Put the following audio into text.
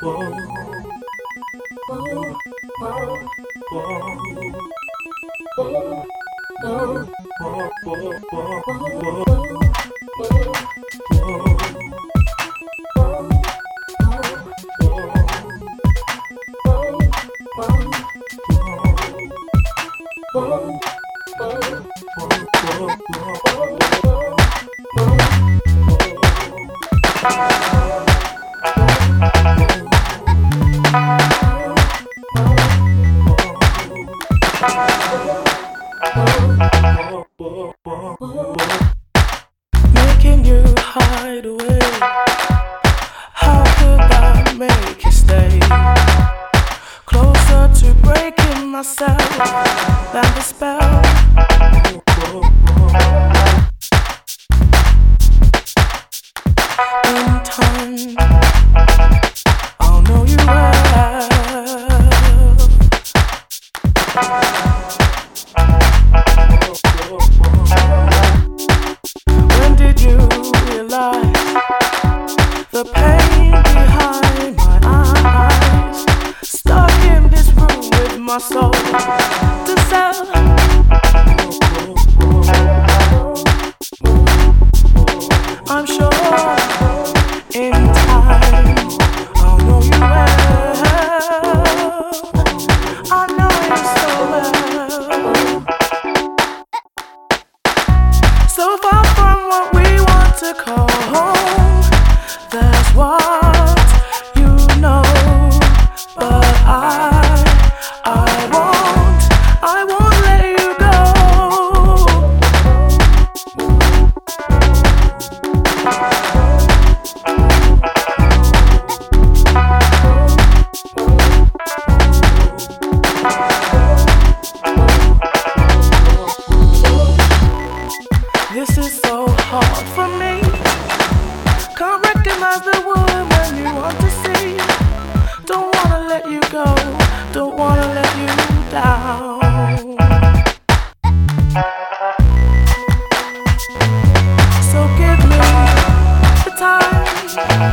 Making you hide away. How could I make you stay? Closer to breaking myself than the spell. In time, I'll know you well. When did you realize the pain behind my eyes? Stuck in this room with my soul to sell. I'm sure in time I'll know you well. I know you so well. So far from what we want to call home, that's what you know. But I won't let you go. This is so hard for me. Can't recognize the woman you want to see. Don't wanna let you go. Don't wanna let you down. So give me the time.